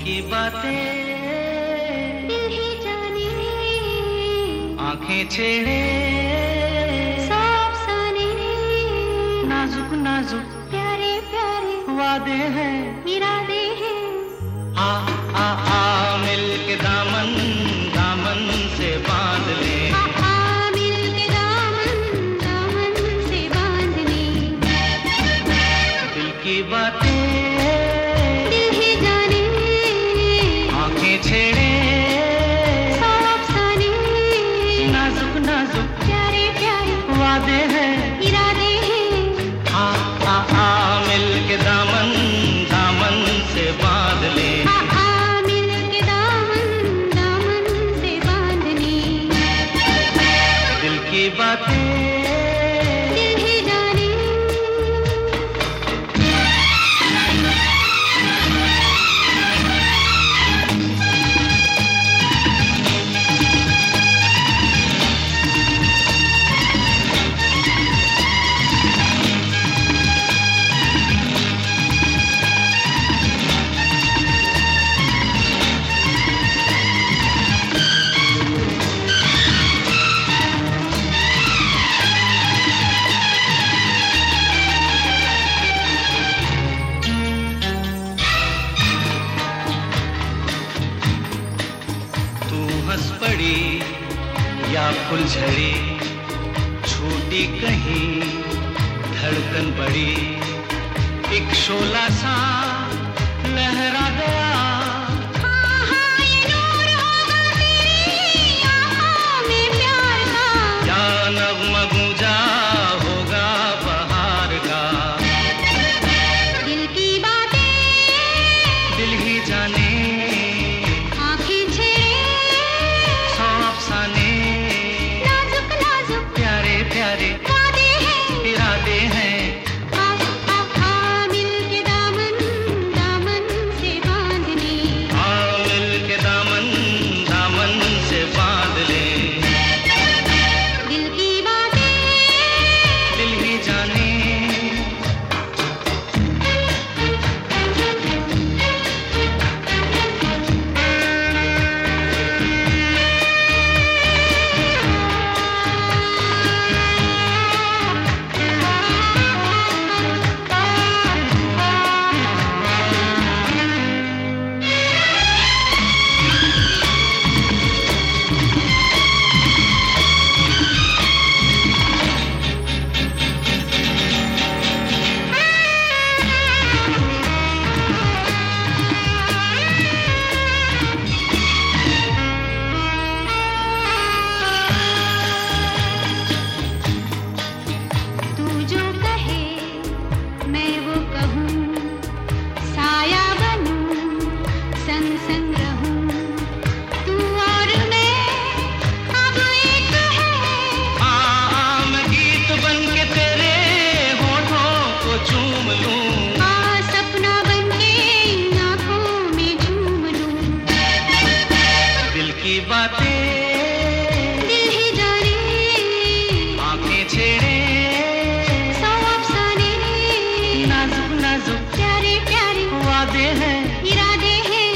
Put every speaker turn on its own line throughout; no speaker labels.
की बातें
दिल ही जाने,
आंखें छेड़े
सब साने,
नाजुक नाजुक
प्यारे प्यारे
वादे हैं,
इरादे हैं।
आ आ आ मिल के दामन दामन से बांध ले,
आ मिल के दामन दामन से बांध ले।
दिल की बातें
दिल ही जाने,
आंखें छेड़े
सब साने,
नाजुक नाजुक
प्यारे प्यारे
वादे हैं,
इरादे हैं।
आ मिल के दामन दामन से बांध ले,
आ मिल के दामन दामन से बांध ले।
दिल की बातें
दिल ही जाने,
हंस पड़ी या फुलझड़ी, छूटी कहीं धड़कन बड़ी, एक शोला सा लहरा गया।
हाँ ये नूर होगा तेरी आँखों में प्यार का,
या नग़्मा गूंजा होगा बहार का,
दिल की बातें
दिल ही जाने,
आँखें छेड़े
सौ अफ़साने,
नाजुक नाजुक
प्यारे प्यारे
वादे हैं,
इरादे हैं।
आ मिल के दामन दामन से बांध ले।
आ मिल के दामन दामन से बांध ले,
दिल की बातें
दिल ही जाने,
तू जो कहे मैं वो कहूँ, साया बनूं संग संग रहूं, तू और मैं अब एक है।
मैं गीत बन के तेरे होठों को चूम लूं,
सपना बन के इन आँखों में झूम लूं।
दिल की बातें
दिल ही जाने,
आंखें छेड़े
सौ अफ़साने,
नाजुक नाजुक
प्यारे प्यारे
वादे हैं।
इरादे हैं।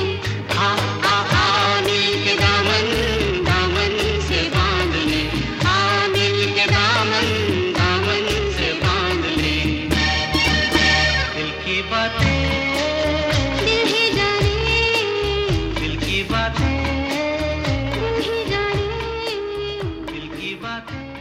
आ मिल के दामन दामन से बांध ले, आ मिल के दामन दामन से बांध ले, दिल की बातें
दिल ही जाने,
दिल की बातें
दिल ही जाने।
दिल की बातें।